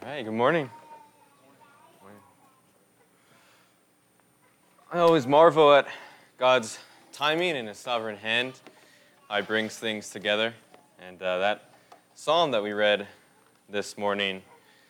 Hey, good morning. I always marvel at God's timing and His sovereign hand, how He brings things together. And that psalm that we read this morning,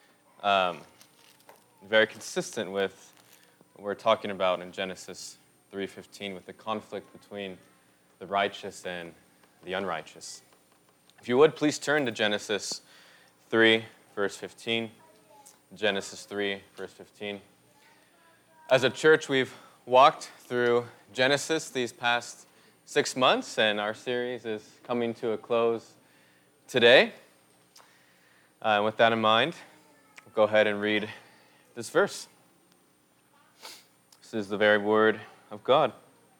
very consistent with what we're talking about in Genesis 3:15, with the conflict between the righteous and the unrighteous. If you would, please turn to Genesis 3, verse 15. Genesis 3, verse 15. As a church, we've walked through Genesis these past 6 months, and our series is coming to a close today. And with that in mind, we'll go ahead and read this verse. This is the very word of God.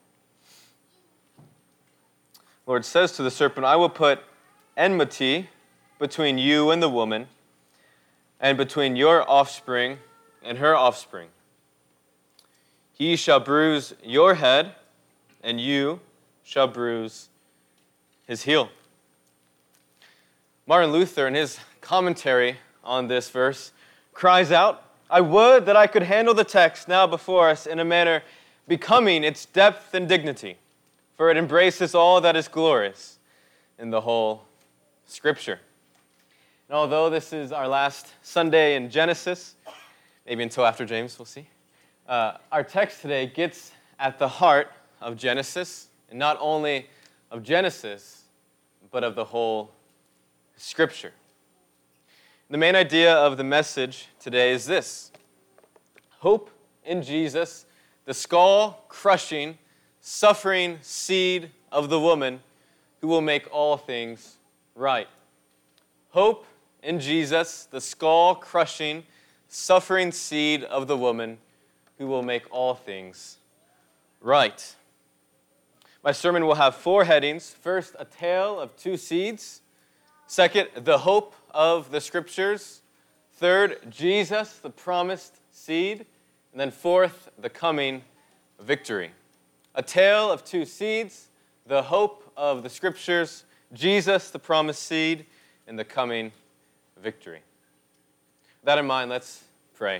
The Lord says to the serpent, "I will put enmity between you and the woman, and between your offspring and her offspring. He shall bruise your head, and you shall bruise his heel." Martin Luther, in his commentary on this verse, cries out, "I would that I could handle the text now before us in a manner becoming its depth and dignity, for it embraces all that is glorious in the whole Scripture." And although this is our last Sunday in Genesis, maybe until after James, we'll see, our text today gets at the heart of Genesis, and not only of Genesis, but of the whole Scripture. The main idea of the message today is this: hope in Jesus, the skull-crushing, suffering seed of the woman who will make all things right. Hope in Jesus, the skull-crushing, suffering seed of the woman who will make all things right. My sermon will have 4 headings. First, a tale of 2 seeds. Second, the hope of the Scriptures. Third, Jesus, the promised seed. And then fourth, the coming victory. A tale of 2 seeds, the hope of the Scriptures, Jesus, the promised seed, and the coming victory. With that in mind, let's pray.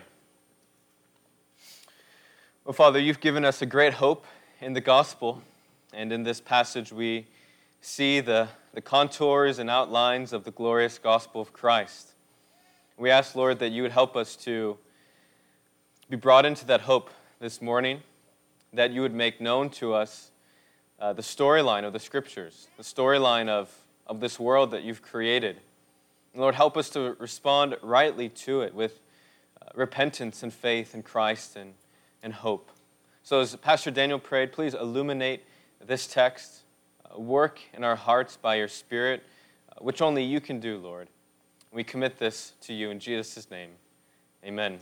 Well, Father, you've given us a great hope in the gospel, and in this passage we see the contours and outlines of the glorious gospel of Christ. We ask, Lord, that you would help us to be brought into that hope this morning, that you would make known to us the storyline of the Scriptures, the storyline of this world that you've created. And Lord, help us to respond rightly to it with repentance and faith in Christ and hope. So as Pastor Daniel prayed, please illuminate this text, work in our hearts by your Spirit, which only you can do, Lord. We commit this to you in Jesus' name. Amen.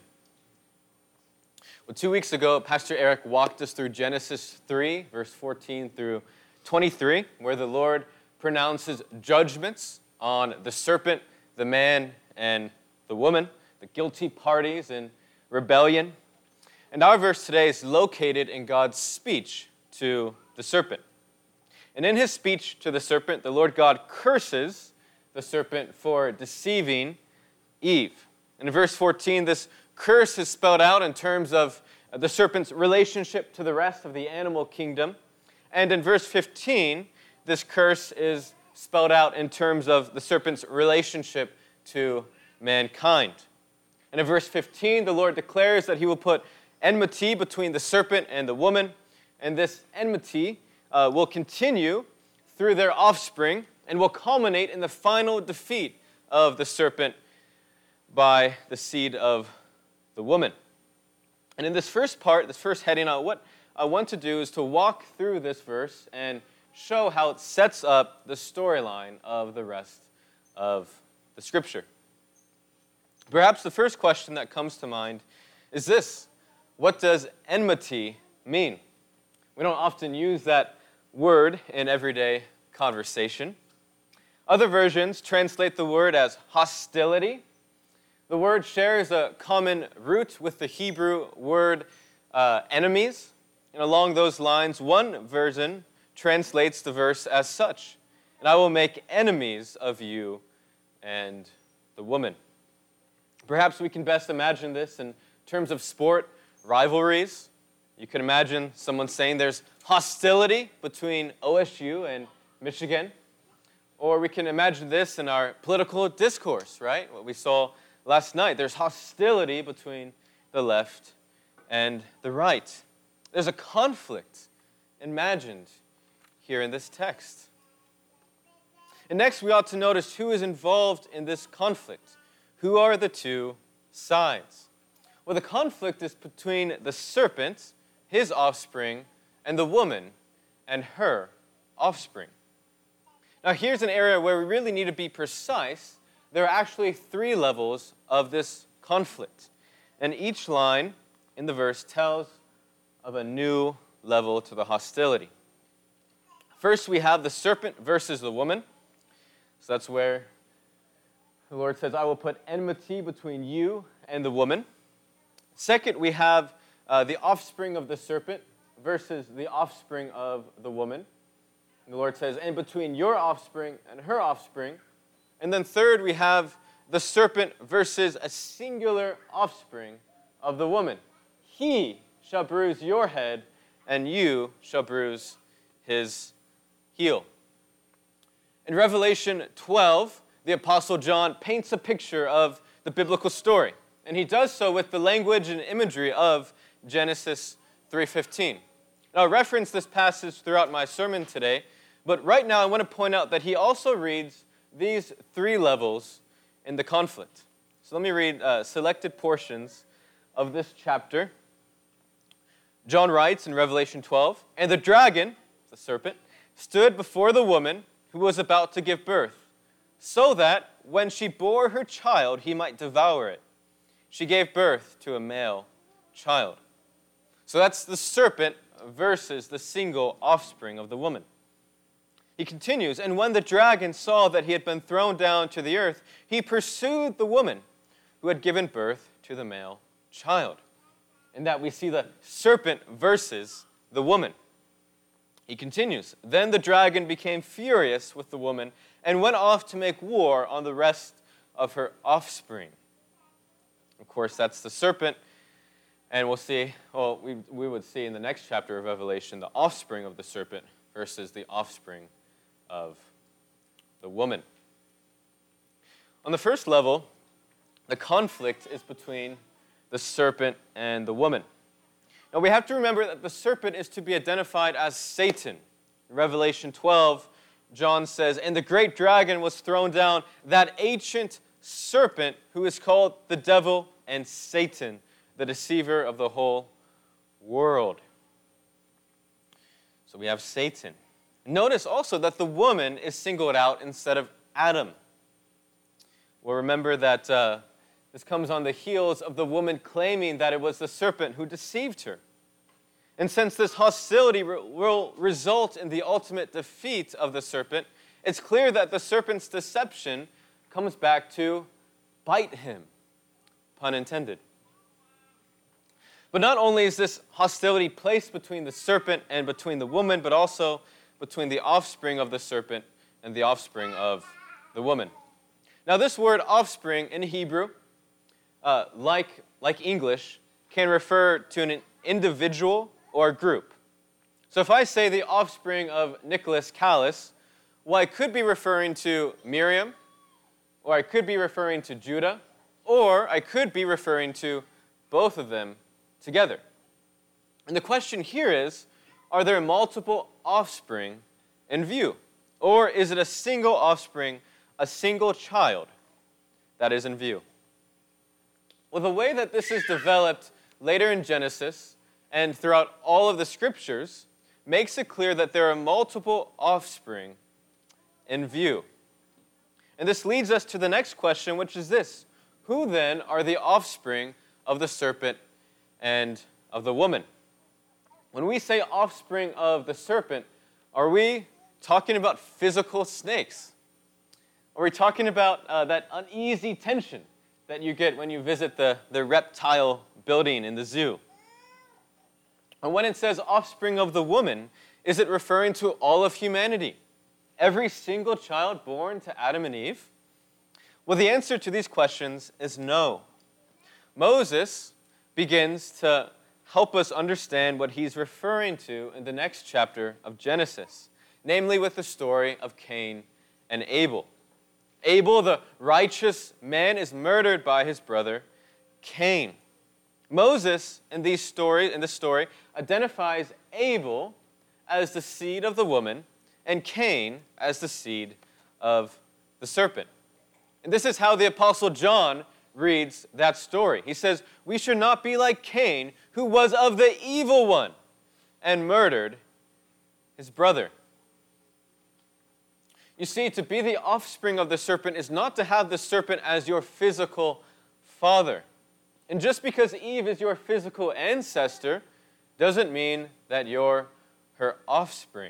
Well, 2 weeks ago, Pastor Eric walked us through Genesis 3, verse 14 through 23, where the Lord pronounces judgments on the serpent, the man, and the woman, the guilty parties in rebellion. And our verse today is located in God's speech to the serpent. And in his speech to the serpent, the Lord God curses the serpent for deceiving Eve. And in verse 14, this curse is spelled out in terms of the serpent's relationship to the rest of the animal kingdom. And in verse 15, this curse is spelled out in terms of the serpent's relationship to mankind. And in verse 15, the Lord declares that he will put enmity between the serpent and the woman, and this enmity will continue through their offspring and will culminate in the final defeat of the serpent by the seed of the woman. And in this first part, this first heading, what I want to do is to walk through this verse and show how it sets up the storyline of the rest of the Scripture. Perhaps the first question that comes to mind is this: what does enmity mean? We don't often use that word in everyday conversation. Other versions translate the word as hostility. The word shares a common root with the Hebrew word enemies. And along those lines, one version translates the verse as such: "And I will make enemies of you and the woman." Perhaps we can best imagine this in terms of sport rivalries. You can imagine someone saying there's hostility between OSU and Michigan. Or we can imagine this in our political discourse, right? What we saw last night. There's hostility between the left and the right. There's a conflict imagined here in this text. And next, we ought to notice who is involved in this conflict. Who are the two sides? Well, the conflict is between the serpent, his offspring, and the woman and her offspring. Now, here's an area where we really need to be precise. There are actually 3 levels of this conflict. And each line in the verse tells of a new level to the hostility. First, we have the serpent versus the woman. So that's where the Lord says, I will put enmity between you and the woman. Second, we have the offspring of the serpent versus the offspring of the woman. And the Lord says, and between your offspring and her offspring. And then third, we have the serpent versus a singular offspring of the woman. He shall bruise your head, and you shall bruise his heel. In Revelation 12, the Apostle John paints a picture of the biblical story. And he does so with the language and imagery of Genesis 3:15. Now, I reference this passage throughout my sermon today, but right now I want to point out that he also reads these 3 levels in the conflict. So let me read selected portions of this chapter. John writes in Revelation 12, and the dragon, the serpent, stood before the woman who was about to give birth, so that when she bore her child, he might devour it. She gave birth to a male child. So that's the serpent versus the single offspring of the woman. He continues, and when the dragon saw that he had been thrown down to the earth, he pursued the woman who had given birth to the male child. In that we see the serpent versus the woman. He continues, then the dragon became furious with the woman and went off to make war on the rest of her offspring. Of course, that's the serpent. And we'll see, we would see in the next chapter of Revelation, the offspring of the serpent versus the offspring of the woman. On the first level, the conflict is between the serpent and the woman. Now we have to remember that the serpent is to be identified as Satan. In Revelation 12, John says, and the great dragon was thrown down, that ancient serpent who is called the devil and Satan, the deceiver of the whole world. So we have Satan. Notice also that the woman is singled out instead of Adam. We'll remember that this comes on the heels of the woman claiming that it was the serpent who deceived her. And since this hostility will result in the ultimate defeat of the serpent, it's clear that the serpent's deception comes back to bite him, pun intended. But not only is this hostility placed between the serpent and between the woman, but also between the offspring of the serpent and the offspring of the woman. Now this word offspring in Hebrew, like English, can refer to an individual or a group. So if I say the offspring of Nicholas Callis, well, I could be referring to Miriam, or I could be referring to Judah, or I could be referring to both of them together. And the question here is, are there multiple offspring in view? Or is it a single offspring, a single child that is in view? Well, the way that this is developed later in Genesis and throughout all of the scriptures makes it clear that there are multiple offspring in view. And this leads us to the next question, which is this: who then are the offspring of the serpent and of the woman? When we say offspring of the serpent, are we talking about physical snakes? Are we talking about that uneasy tension that you get when you visit the reptile building in the zoo? And when it says offspring of the woman, is it referring to all of humanity? Every single child born to Adam and Eve? Well, the answer to these questions is no. Moses begins to help us understand what he's referring to in the next chapter of Genesis, namely with the story of Cain and Abel. Abel, the righteous man, is murdered by his brother Cain. Moses, in this story, identifies Abel as the seed of the woman and Cain as the seed of the serpent. And this is how the Apostle John reads that story. He says, "We should not be like Cain, who was of the evil one and murdered his brother." You see, to be the offspring of the serpent is not to have the serpent as your physical father. And just because Eve is your physical ancestor doesn't mean that you're her offspring.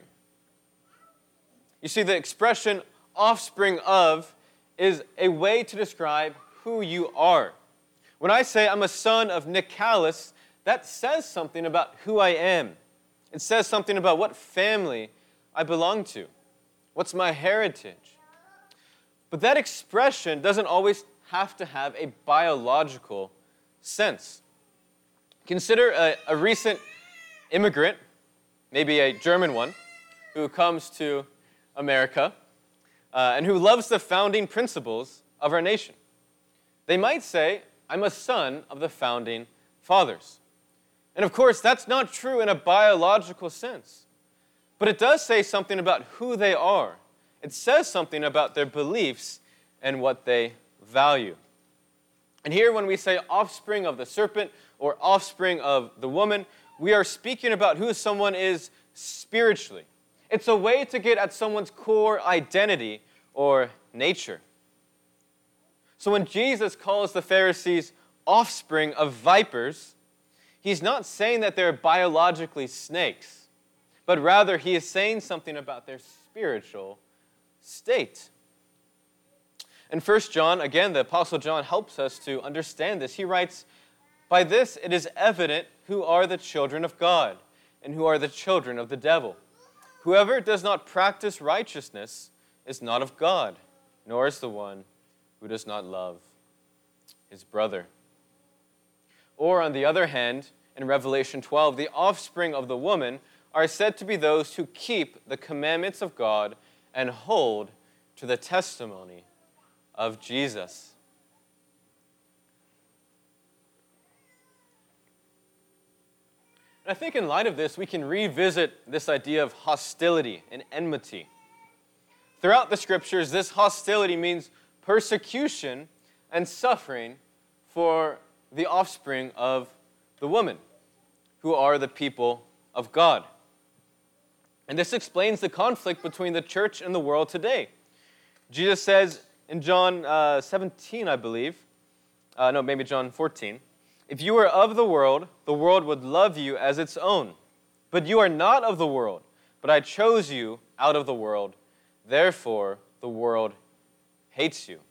You see, the expression offspring of is a way to describe who you are. When I say I'm a son of Nicalis, that says something about who I am. It says something about what family I belong to. What's my heritage? But that expression doesn't always have to have a biological sense. Consider a recent immigrant, maybe a German one, who comes to America and who loves the founding principles of our nation. They might say, "I'm a son of the founding fathers." And of course, that's not true in a biological sense. But it does say something about who they are. It says something about their beliefs and what they value. And here, when we say offspring of the serpent or offspring of the woman, we are speaking about who someone is spiritually. It's a way to get at someone's core identity or nature. So when Jesus calls the Pharisees offspring of vipers, he's not saying that they're biologically snakes, but rather he is saying something about their spiritual state. In 1 John, again, the Apostle John helps us to understand this. He writes, "By this it is evident who are the children of God and who are the children of the devil. Whoever does not practice righteousness is not of God, nor is the one who does not love his brother." Or on the other hand, in Revelation 12, the offspring of the woman are said to be those who keep the commandments of God and hold to the testimony of Jesus. And I think in light of this, we can revisit this idea of hostility and enmity. Throughout the scriptures, this hostility means persecution and suffering for the offspring of the woman, who are the people of God. And this explains the conflict between the church and the world today. Jesus says in John 17, I believe, maybe John 14, "If you were of the world would love you as its own. But you are not of the world, but I chose you out of the world. Therefore, the world hates you."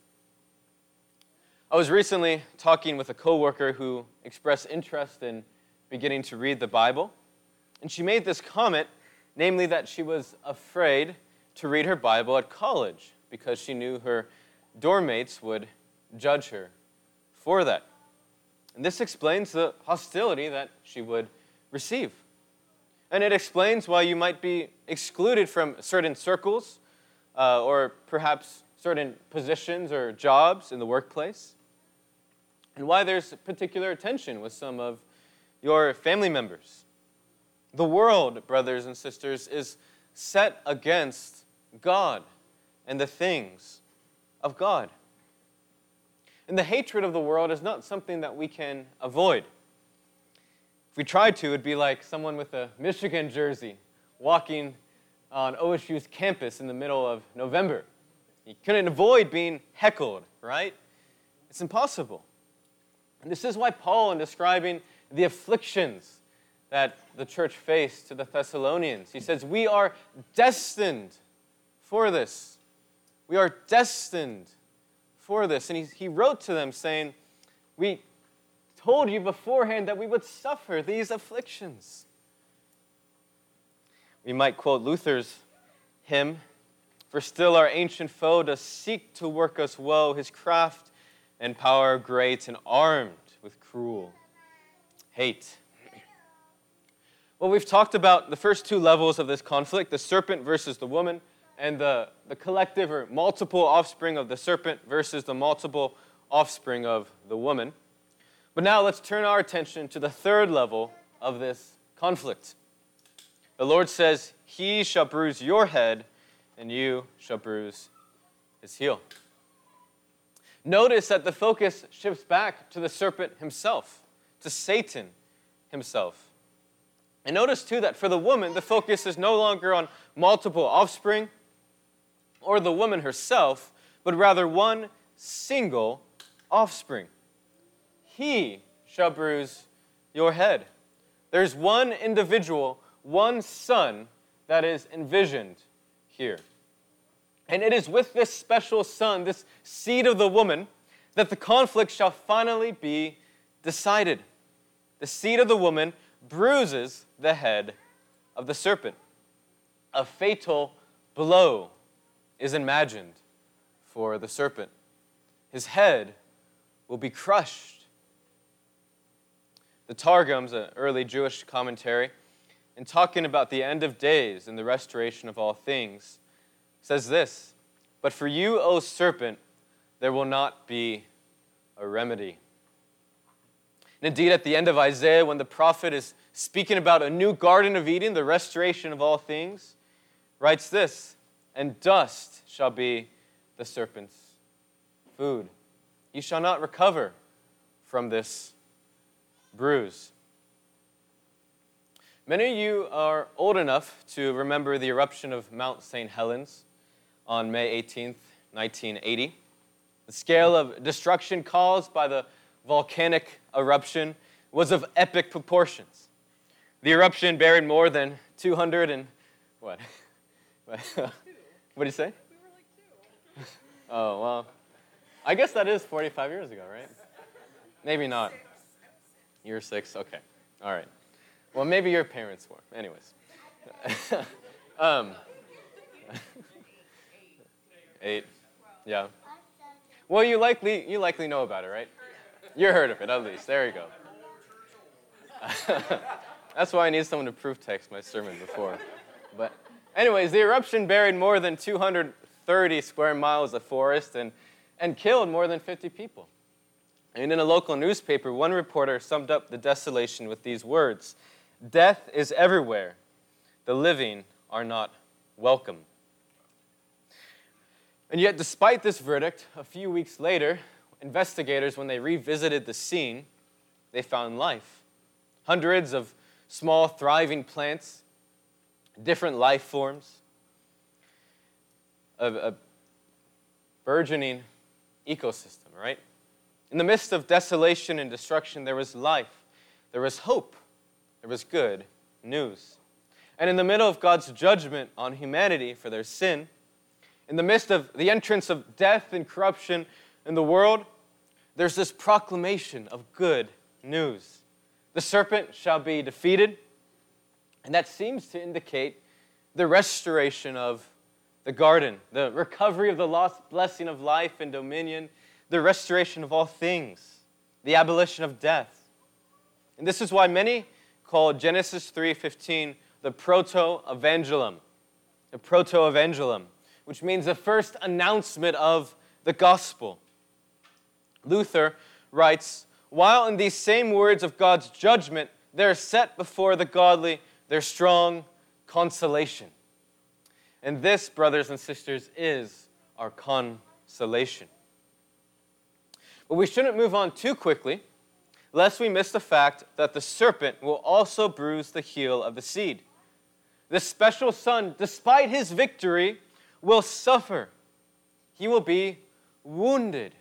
I was recently talking with a coworker who expressed interest in beginning to read the Bible, and she made this comment, namely that she was afraid to read her Bible at college because she knew her dorm mates would judge her for that. And this explains the hostility that she would receive. And it explains why you might be excluded from certain circles or perhaps certain positions or jobs in the workplace, and why there's particular tension with some of your family members. The world, brothers and sisters, is set against God and the things of God. And the hatred of the world is not something that we can avoid. If we tried to, it'd be like someone with a Michigan jersey walking on OSU's campus in the middle of November. You couldn't avoid being heckled, right? It's impossible. And this is why Paul, in describing the afflictions that the church faced to the Thessalonians, he says, we are destined for this. We are destined for this. And he wrote to them saying, we told you beforehand that we would suffer these afflictions. We might quote Luther's hymn, "For still our ancient foe does seek to work us woe, his craft and power great and armed with cruel hate. Well, we've talked about the first two levels of this conflict, the serpent versus the woman, and the collective or multiple offspring of the serpent versus the multiple offspring of the woman. But now let's turn our attention to the third level of this conflict. The Lord says, "He shall bruise your head, and you shall bruise his heel." Notice that the focus shifts back to the serpent himself, to Satan himself. And notice too that for the woman, the focus is no longer on multiple offspring or the woman herself, but rather one single offspring. He shall bruise your head. There's one individual, one son that is envisioned here. And it is with this special son, this seed of the woman, that the conflict shall finally be decided. The seed of the woman bruises the head of the serpent. A fatal blow is imagined for the serpent. His head will be crushed. The Targums, an early Jewish commentary, in talking about the end of days and the restoration of all things, says this: "But for you, O serpent, there will not be a remedy." And indeed, at the end of Isaiah, when the prophet is speaking about a new Garden of Eden, the restoration of all things, writes this: "And dust shall be the serpent's food. He shall not recover from this bruise." Many of you are old enough to remember the eruption of Mount St. Helens on May 18th, 1980. The scale of destruction caused by the volcanic eruption was of epic proportions. The eruption buried more than 200 and... What? What did you say? We were like 2. Oh, well, I guess that is 45 years ago, right? Maybe not. 6. You were 6? Okay. All right. Well, maybe your parents were. Anyways. 8. Yeah. Well, you likely know about it, right? You heard of it, at least. There you go. That's why I need someone to proof text my sermon before. But anyways, the eruption buried more than 230 square miles of forest and killed more than 50 people. And in a local newspaper, one reporter summed up the desolation with these words: "Death is everywhere. The living are not welcome." And yet, despite this verdict, a few weeks later, investigators, when they revisited the scene, they found life. Hundreds of small, thriving plants, different life forms, a burgeoning ecosystem, right? In the midst of desolation and destruction, there was life, there was hope, there was good news. And in the middle of God's judgment on humanity for their sin, in the midst of the entrance of death and corruption in the world, there's this proclamation of good news. The serpent shall be defeated, and that seems to indicate the restoration of the garden, the recovery of the lost blessing of life and dominion, the restoration of all things, the abolition of death. And this is why many call Genesis 3:15 the proto-evangelium, which means the first announcement of the gospel. Luther writes, "While in these same words of God's judgment, there is set before the godly their strong consolation." And this, brothers and sisters, is our consolation. But we shouldn't move on too quickly, lest we miss the fact that the serpent will also bruise the heel of the seed. This special son, despite his victory, will suffer. He will be wounded.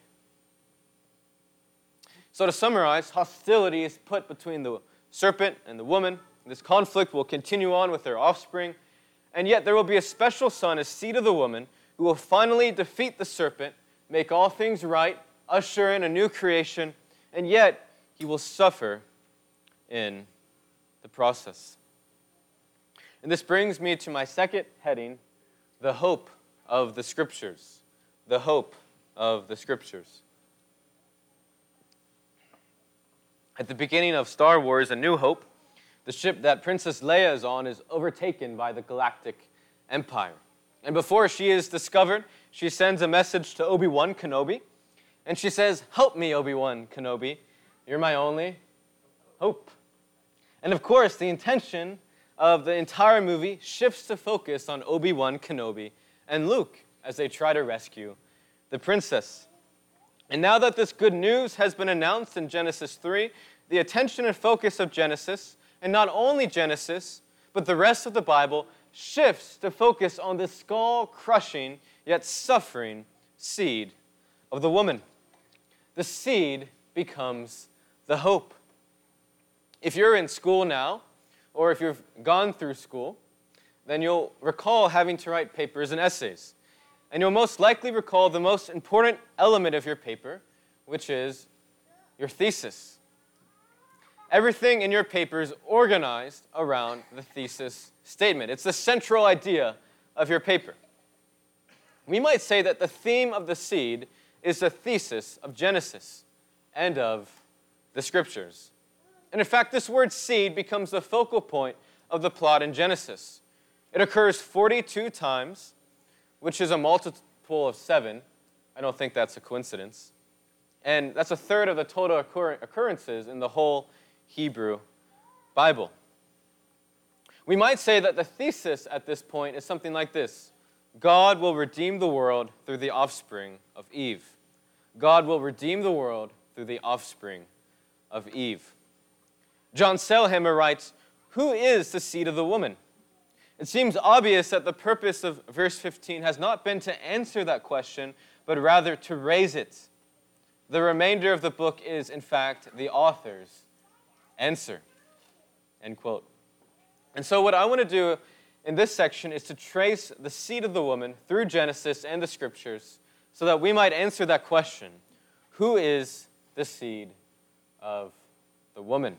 So to summarize, hostility is put between the serpent and the woman. This conflict will continue on with their offspring. And yet there will be a special son, a seed of the woman, who will finally defeat the serpent, make all things right, usher in a new creation, and yet he will suffer in the process. And this brings me to my second heading, the hope of the Scriptures. The hope of the Scriptures. At the beginning of Star Wars: A New Hope, the ship that Princess Leia is on is overtaken by the Galactic Empire. And before she is discovered, she sends a message to Obi-Wan Kenobi, and she says, "Help me, Obi-Wan Kenobi. You're my only hope." And of course, the intention of the entire movie shifts to focus on Obi-Wan Kenobi and Luke as they try to rescue the princess. And now that this good news has been announced in Genesis 3, the attention and focus of Genesis, and not only Genesis, but the rest of the Bible, shifts to focus on the skull-crushing yet suffering seed of the woman. The seed becomes the hope. If you're in school now, or if you've gone through school, then you'll recall having to write papers and essays. And you'll most likely recall the most important element of your paper, which is your thesis. Everything in your paper is organized around the thesis statement. It's the central idea of your paper. We might say that the theme of the seed is the thesis of Genesis and of the Scriptures. And in fact, this word seed becomes the focal point of the plot in Genesis. It occurs 42 times, which is a multiple of 7. I don't think that's a coincidence. And that's a third of the total occurrences in the whole Hebrew Bible. We might say that the thesis at this point is something like this: God will redeem the world through the offspring of Eve. God will redeem the world through the offspring of Eve. John Sailhamer writes, "Who is the seed of the woman?" It seems obvious that the purpose of verse 15 has not been to answer that question, but rather to raise it. The remainder of the book is, in fact, the author's answer. End quote. And so what I want to do in this section is to trace the seed of the woman through Genesis and the Scriptures so that we might answer that question: who is the seed of the woman?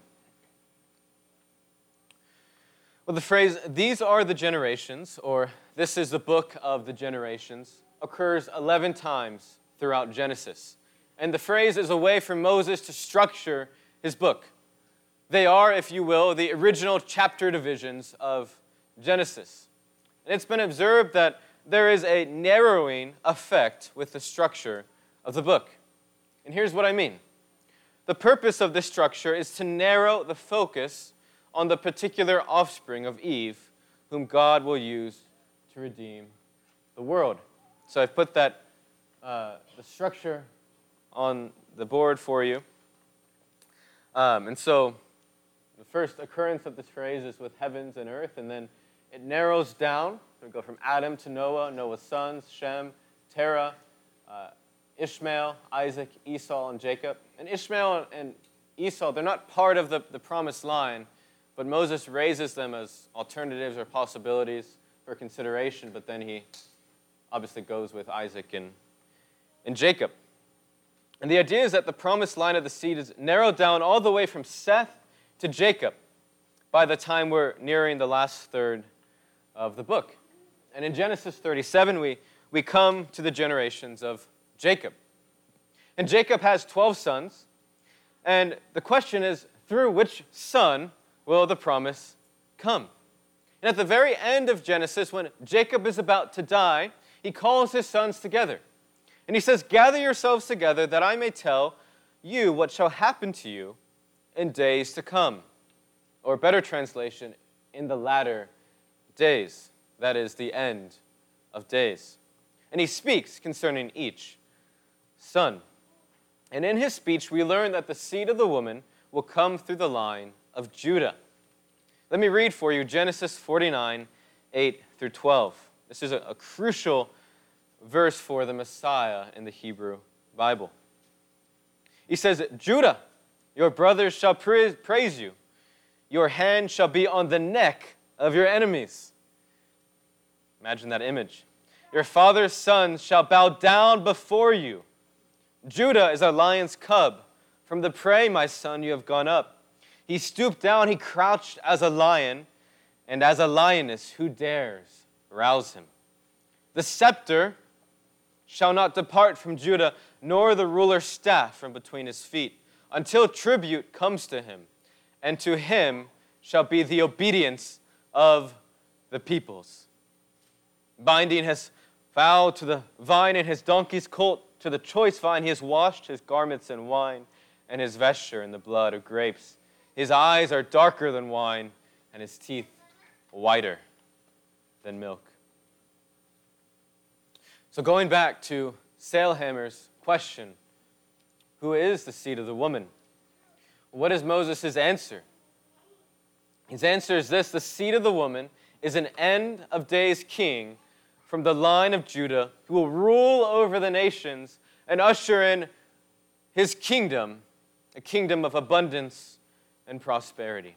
Well, the phrase, "these are the generations," or "this is the book of the generations," occurs 11 times throughout Genesis. And the phrase is a way for Moses to structure his book. They are, if you will, the original chapter divisions of Genesis. And it's been observed that there is a narrowing effect with the structure of the book. And here's what I mean. The purpose of this structure is to narrow the focus on the particular offspring of Eve, whom God will use to redeem the world. So I've put that the structure on the board for you. And so the first occurrence of this phrase is with heavens and earth, and then it narrows down. We go from Adam to Noah, Noah's sons, Shem, Terah, Ishmael, Isaac, Esau, and Jacob. And Ishmael and Esau, they're not part of the promised line, but Moses raises them as alternatives or possibilities for consideration, but then he obviously goes with Isaac and Jacob. And the idea is that the promised line of the seed is narrowed down all the way from Seth to Jacob by the time we're nearing the last third of the book. And in Genesis 37, we come to the generations of Jacob. And Jacob has 12 sons, and the question is, through which son will the promise come? And at the very end of Genesis, when Jacob is about to die, he calls his sons together. And he says, "Gather yourselves together that I may tell you what shall happen to you in days to come." Or better translation, in the latter days. That is the end of days. And he speaks concerning each son. And in his speech, we learn that the seed of the woman will come through the line of Judah. Let me read for you Genesis 49, 8 through 12. This is a crucial verse for the Messiah in the Hebrew Bible. He says, "Judah, your brothers shall praise you. Your hand shall be on the neck of your enemies." Imagine that image. "Your father's sons shall bow down before you. Judah is a lion's cub. From the prey, my son, you have gone up. He stooped down, he crouched as a lion, and as a lioness, who dares rouse him? The scepter shall not depart from Judah, nor the ruler's staff from between his feet, until tribute comes to him, and to him shall be the obedience of the peoples. Binding his vow to the vine and his donkey's colt to the choice vine, he has washed his garments in wine and his vesture in the blood of grapes. His eyes are darker than wine, and his teeth whiter than milk. So going back to Sailhamer's question, who is the seed of the woman? What is Moses' answer? His answer is this: the seed of the woman is an end of days king from the line of Judah who will rule over the nations and usher in his kingdom, a kingdom of abundance and prosperity.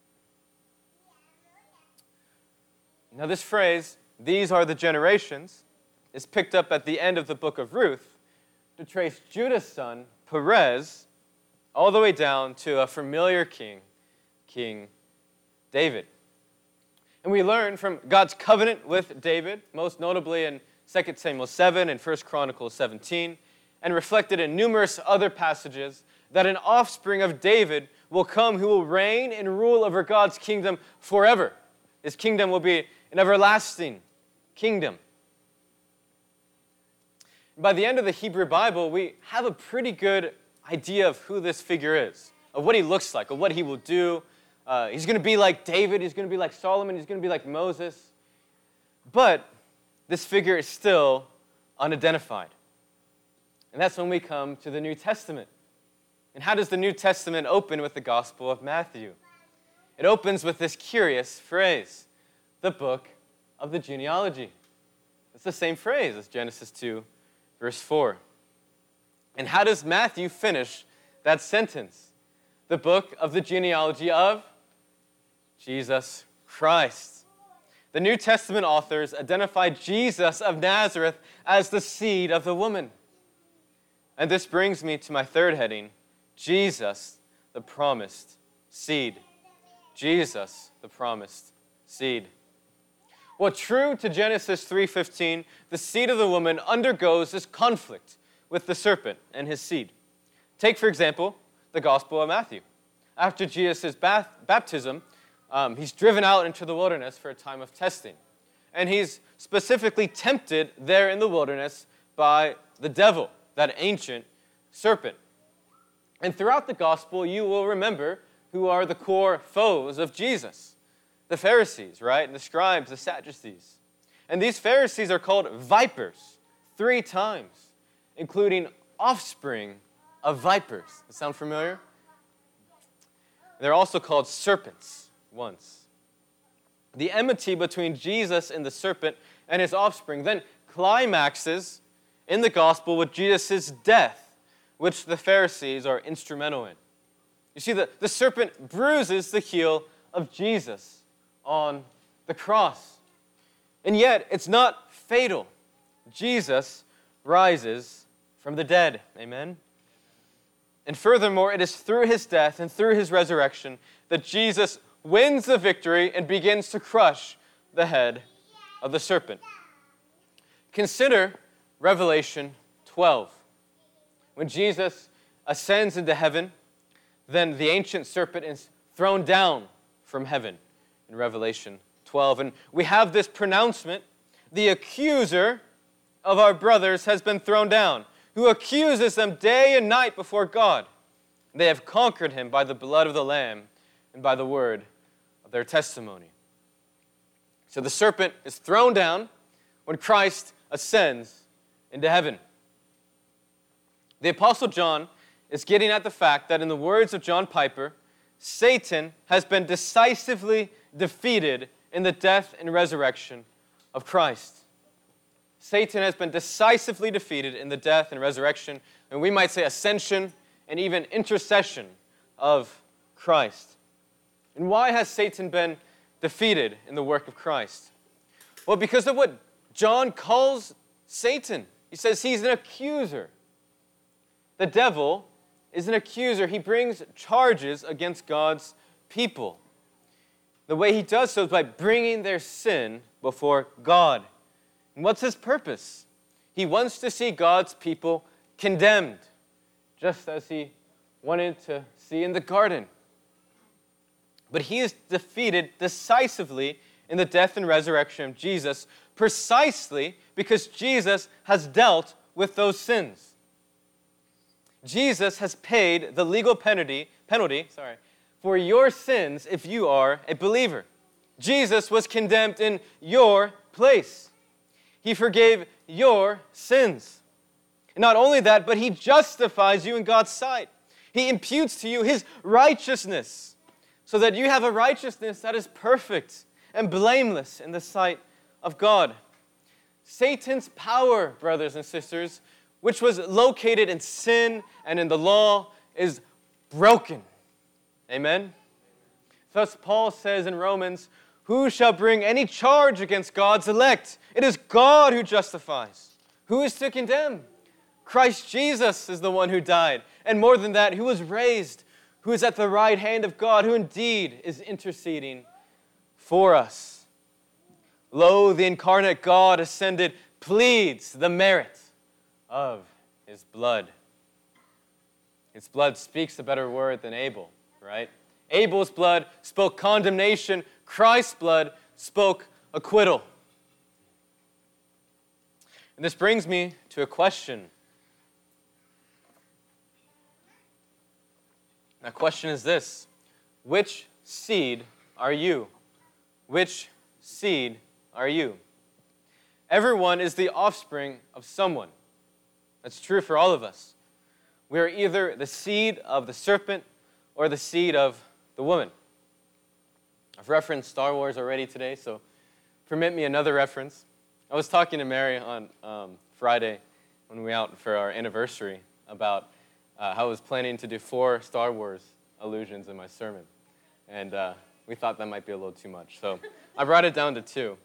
Now this phrase, "these are the generations," is picked up at the end of the book of Ruth to trace Judah's son, Perez, all the way down to a familiar king, King David. And we learn from God's covenant with David, most notably in 2 Samuel 7 and 1 Chronicles 17, and reflected in numerous other passages, that an offspring of David will come who will reign and rule over God's kingdom forever. His kingdom will be an everlasting kingdom. By the end of the Hebrew Bible, we have a pretty good idea of who this figure is, of what he looks like, of what he will do. He's going to be like David, he's going to be like Solomon, he's going to be like Moses. But this figure is still unidentified. And that's when we come to the New Testament. And how does the New Testament open with the Gospel of Matthew? It opens with this curious phrase, the book of the genealogy. It's the same phrase as Genesis 2, verse 4. And how does Matthew finish that sentence? The book of the genealogy of Jesus Christ. The New Testament authors identified Jesus of Nazareth as the seed of the woman. And this brings me to my third heading, Jesus, the promised seed. Jesus, the promised seed. Well, true to Genesis 3:15, the seed of the woman undergoes this conflict with the serpent and his seed. Take, for example, the Gospel of Matthew. After Jesus' baptism, he's driven out into the wilderness for a time of testing. And he's specifically tempted there in the wilderness by the devil, that ancient serpent. And throughout the Gospel, you will remember who are the core foes of Jesus. The Pharisees, right? And the scribes, the Sadducees. And these Pharisees are called vipers 3 times, including offspring of vipers. Does that sound familiar? They're also called serpents once. The enmity between Jesus and the serpent and his offspring then climaxes in the gospel with Jesus' death, which the Pharisees are instrumental in. You see, the serpent bruises the heel of Jesus on the cross. And yet, it's not fatal. Jesus rises from the dead. Amen? And furthermore, it is through his death and through his resurrection that Jesus wins the victory and begins to crush the head of the serpent. Consider Revelation 12. When Jesus ascends into heaven, then the ancient serpent is thrown down from heaven in Revelation 12. And we have this pronouncement, the accuser of our brothers has been thrown down, who accuses them day and night before God. They have conquered him by the blood of the Lamb and by the word of their testimony. So the serpent is thrown down when Christ ascends into heaven. The Apostle John is getting at the fact that in the words of John Piper, Satan has been decisively defeated in the death and resurrection of Christ. Satan has been decisively defeated in the death and resurrection, and we might say ascension and even intercession of Christ. And why has Satan been defeated in the work of Christ? Well, because of what John calls Satan. He says he's an accuser. The devil is an accuser. He brings charges against God's people. The way he does so is by bringing their sin before God. And what's his purpose? He wants to see God's people condemned, just as he wanted to see in the garden. But he is defeated decisively in the death and resurrection of Jesus, precisely because Jesus has dealt with those sins. Jesus has paid the legal penalty for your sins if you are a believer. Jesus was condemned in your place. He forgave your sins. And not only that, but he justifies you in God's sight. He imputes to you his righteousness, so that you have a righteousness that is perfect and blameless in the sight of God. Satan's power, brothers and sisters, which was located in sin and in the law, is broken. Amen? Thus Paul says in Romans, "Who shall bring any charge against God's elect? It is God who justifies. Who is to condemn? Christ Jesus is the one who died, and more than that, who was raised, who is at the right hand of God, who indeed is interceding for us." Lo, the incarnate God ascended pleads the merit of his blood. His blood speaks a better word than Abel, right? Abel's blood spoke condemnation. Christ's blood spoke acquittal. And this brings me to a question. That question is this: which seed are you? Which seed are you? Everyone is the offspring of someone. That's true for all of us. We are either the seed of the serpent or the seed of the woman. I've referenced Star Wars already today, so permit me another reference. I was talking to Mary on Friday when we were out for our anniversary about how I was planning to do 4 Star Wars allusions in my sermon. And we thought that might be a little too much. So I brought it down to 2.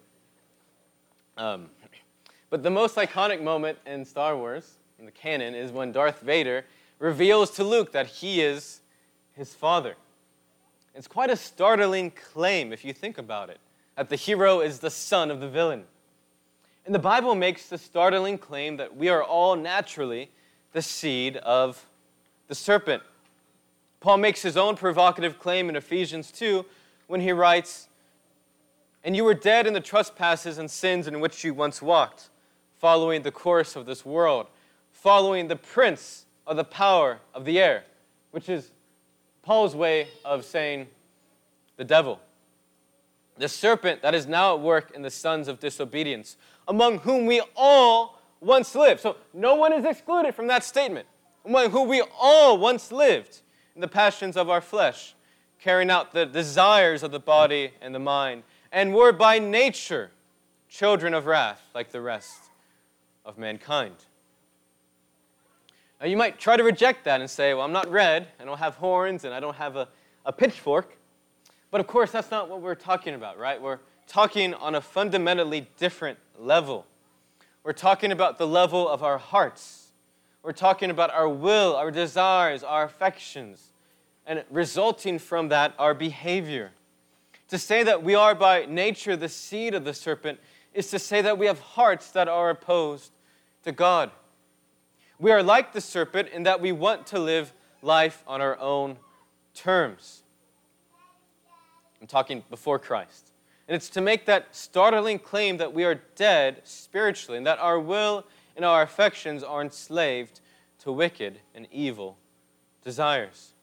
But the most iconic moment in Star Wars, in the canon, is when Darth Vader reveals to Luke that he is his father. It's quite a startling claim if you think about it, that the hero is the son of the villain. And the Bible makes the startling claim that we are all naturally the seed of the serpent. Paul makes his own provocative claim in Ephesians 2 when he writes, "And you were dead in the trespasses and sins in which you once walked, following the course of this world, following the prince of the power of the air," which is Paul's way of saying the devil. "The serpent that is now at work in the sons of disobedience, among whom we all once lived." So no one is excluded from that statement. Among whom we all once lived in the passions of our flesh, carrying out the desires of the body and the mind, and were by nature children of wrath like the rest of mankind. Now you might try to reject that and say, well, I'm not red, I don't have horns, and I don't have a pitchfork. But of course, that's not what we're talking about, right? We're talking on a fundamentally different level. We're talking about the level of our hearts. We're talking about our will, our desires, our affections, and resulting from that, our behavior. To say that we are by nature the seed of the serpent is to say that we have hearts that are opposed to God. We are like the serpent in that we want to live life on our own terms. I'm talking before Christ. And it's to make that startling claim that we are dead spiritually and that our will and our affections are enslaved to wicked and evil desires.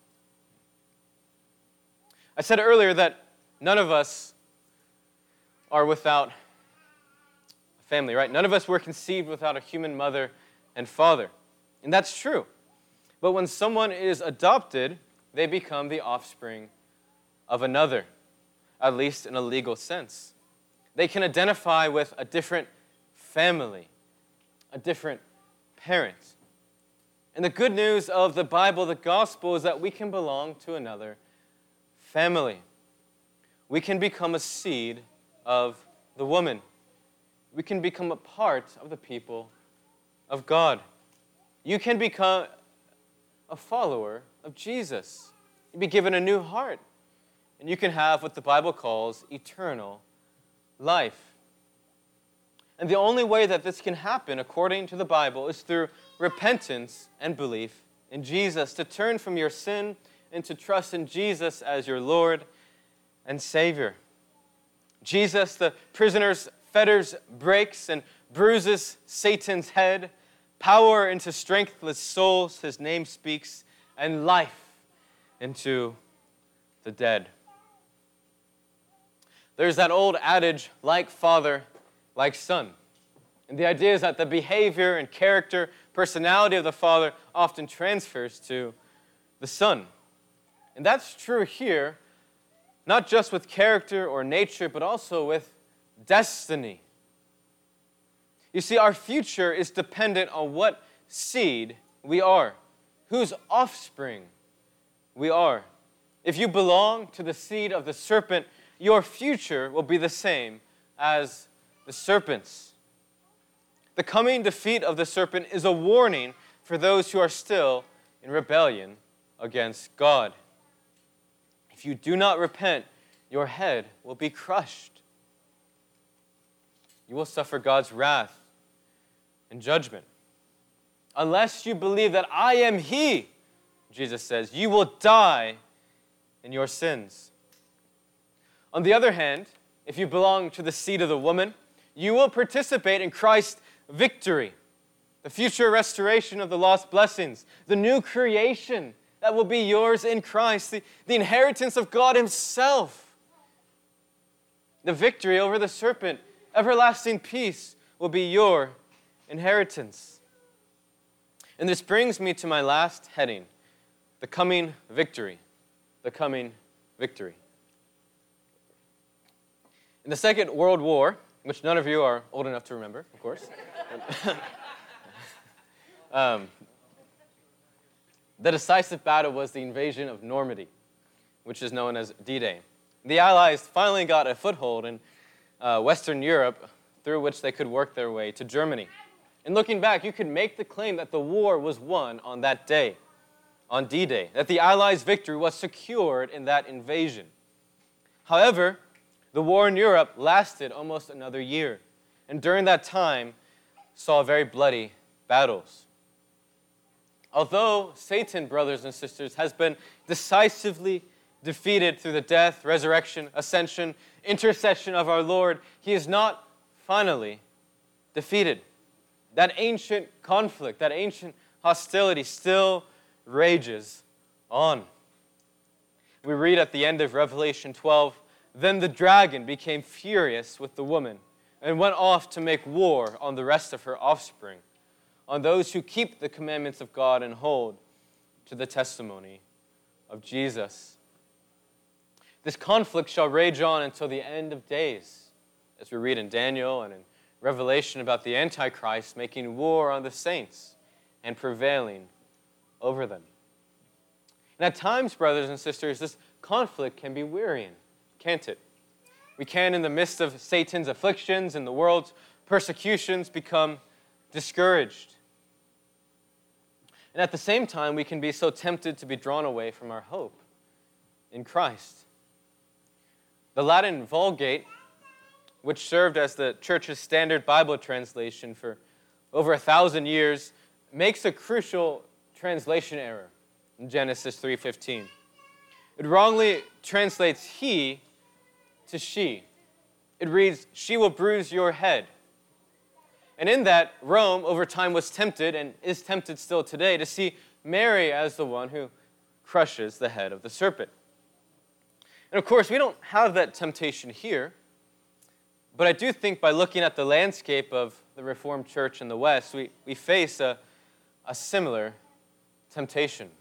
I said earlier that none of us are without a family, right? None of us were conceived without a human mother and father. And that's true. But when someone is adopted, they become the offspring of another, at least in a legal sense. They can identify with a different family, a different parent. And the good news of the Bible, the gospel, is that we can belong to another family. We can become a seed of the woman. We can become a part of the people of God. You can become a follower of Jesus. You'll be given a new heart. And you can have what the Bible calls eternal life. And the only way that this can happen, according to the Bible, is through repentance and belief in Jesus, to turn from your sin and to trust in Jesus as your Lord and Savior. Jesus, the prisoner's fetters, breaks and bruises Satan's head. Power into strengthless souls, his name speaks, and life into the dead. There's that old adage, like father, like son. And the idea is that the behavior and character, personality of the father often transfers to the son. And that's true here, not just with character or nature, but also with destiny. You see, our future is dependent on what seed we are, whose offspring we are. If you belong to the seed of the serpent, your future will be the same as the serpent's. The coming defeat of the serpent is a warning for those who are still in rebellion against God. If you do not repent, your head will be crushed. You will suffer God's wrath and judgment. Unless you believe that I am He, Jesus says, you will die in your sins. On the other hand, if you belong to the seed of the woman, you will participate in Christ's victory, the future restoration of the lost blessings, the new creation that will be yours in Christ, the inheritance of God Himself. The victory over the serpent, everlasting peace, will be your inheritance. And this brings me to my last heading, the coming victory. The coming victory. In the Second World War, which none of you are old enough to remember, of course, the decisive battle was the invasion of Normandy, which is known as D-Day. The Allies finally got a foothold in Western Europe through which they could work their way to Germany. And looking back, you could make the claim that the war was won on that day, on D-Day, that the Allies' victory was secured in that invasion. However, the war in Europe lasted almost another year, and during that time saw very bloody battles. Although Satan, brothers and sisters, has been decisively defeated through the death, resurrection, ascension, intercession of our Lord, he is not finally defeated. That ancient conflict, that ancient hostility still rages on. We read at the end of Revelation 12, "Then the dragon became furious with the woman and went off to make war on the rest of her offspring, on those who keep the commandments of God and hold to the testimony of Jesus." This conflict shall rage on until the end of days, as we read in Daniel and in Revelation about the Antichrist making war on the saints and prevailing over them. And at times, brothers and sisters, this conflict can be wearying, can't it? We can, in the midst of Satan's afflictions and the world's persecutions, become discouraged. And at the same time, we can be so tempted to be drawn away from our hope in Christ. The Latin Vulgate, which served as the church's standard Bible translation for over 1,000 years, makes a crucial translation error in Genesis 3:15. It wrongly translates he to she. It reads, "She will bruise your head." And in that, Rome over time was tempted, and is tempted still today, to see Mary as the one who crushes the head of the serpent. And of course, we don't have that temptation here, but I do think by looking at the landscape of the Reformed Church in the West, we face a similar temptation.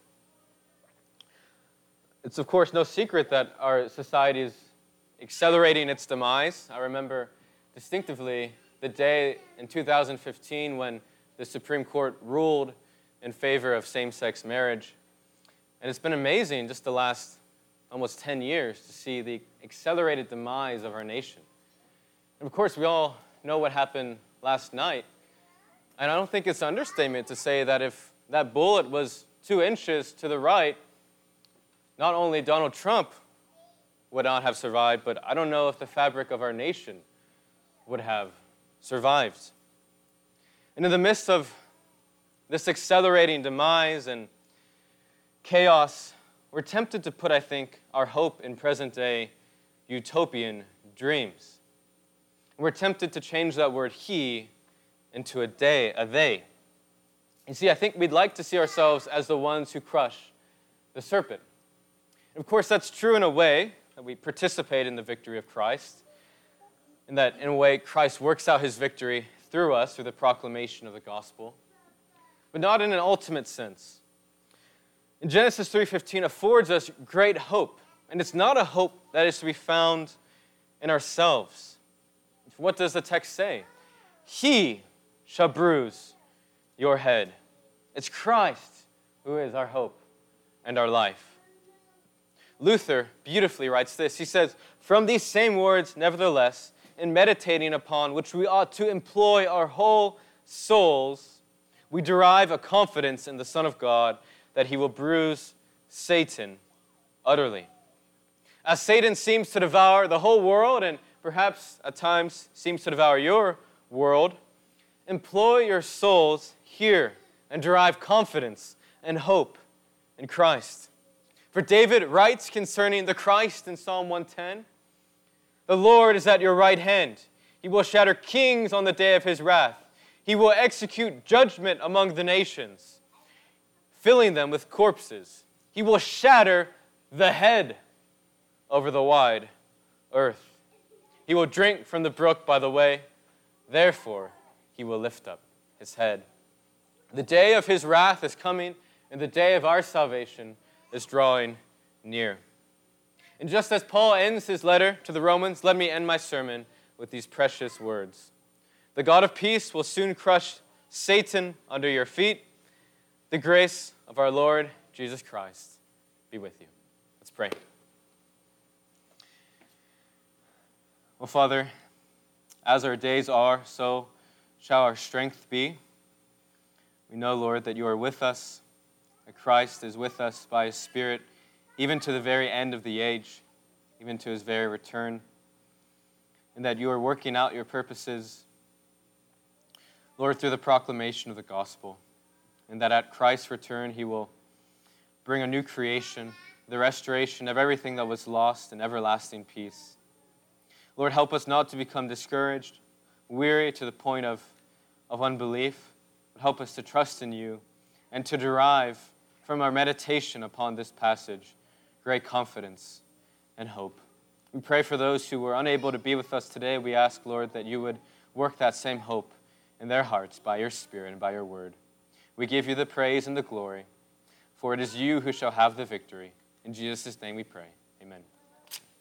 It's of course no secret that our society is accelerating its demise. I remember distinctively the day in 2015 when the Supreme Court ruled in favor of same-sex marriage. And it's been amazing just the last almost 10 years to see the accelerated demise of our nation. And of course, we all know what happened last night. And I don't think it's an understatement to say that if that bullet was 2 inches to the right, not only Donald Trump would not have survived, but I don't know if the fabric of our nation would have survived. And in the midst of this accelerating demise and chaos, we're tempted to put, I think, our hope in present-day utopian dreams. We're tempted to change that word he into a they. You see, I think we'd like to see ourselves as the ones who crush the serpent. And of course, that's true in a way, that we participate in the victory of Christ, and that in a way Christ works out his victory through us through the proclamation of the gospel, but not in an ultimate sense. In Genesis 3:15 affords us great hope, and it's not a hope that is to be found in ourselves. What does the text say? He shall bruise your head. It's Christ who is our hope and our life. Luther beautifully writes this. He says, "From these same words, nevertheless, in meditating upon which we ought to employ our whole souls, we derive a confidence in the Son of God that he will bruise Satan utterly." As Satan seems to devour the whole world and perhaps at times seems to devour your world, employ your souls here and derive confidence and hope in Christ. For David writes concerning the Christ in Psalm 110, "The Lord is at your right hand. He will shatter kings on the day of his wrath. He will execute judgment among the nations, filling them with corpses. He will shatter the head over the wide earth. He will drink from the brook by the way. Therefore, he will lift up his head." The day of his wrath is coming, and the day of our salvation is drawing near. And just as Paul ends his letter to the Romans, let me end my sermon with these precious words. The God of peace will soon crush Satan under your feet. The grace of our Lord Jesus Christ be with you. Let's pray. Well, Father, as our days are, so shall our strength be. We know, Lord, that you are with us, that Christ is with us by his Spirit, even to the very end of the age, even to his very return, and that you are working out your purposes, Lord, through the proclamation of the gospel, and that at Christ's return he will bring a new creation, the restoration of everything that was lost, and everlasting peace. Lord, help us not to become discouraged, weary to the point of unbelief, but help us to trust in you and to derive from our meditation upon this passage great confidence and hope. We pray for those who were unable to be with us today. We ask, Lord, that you would work that same hope in their hearts by your Spirit and by your word. We give you the praise and the glory, for it is you who shall have the victory. In Jesus' name we pray. Amen.